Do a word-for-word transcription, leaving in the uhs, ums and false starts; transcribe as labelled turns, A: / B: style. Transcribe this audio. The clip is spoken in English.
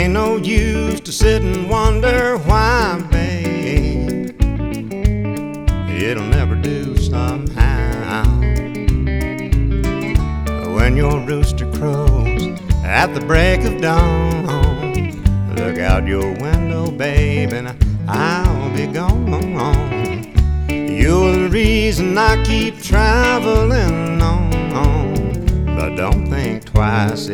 A: Ain't no use to sit and wonder why, babe. It'll never do somehow. When your rooster crows at the break of dawn, look out your window, babe, and I'll be gone. You're the reason I keep traveling on, but don't think twice.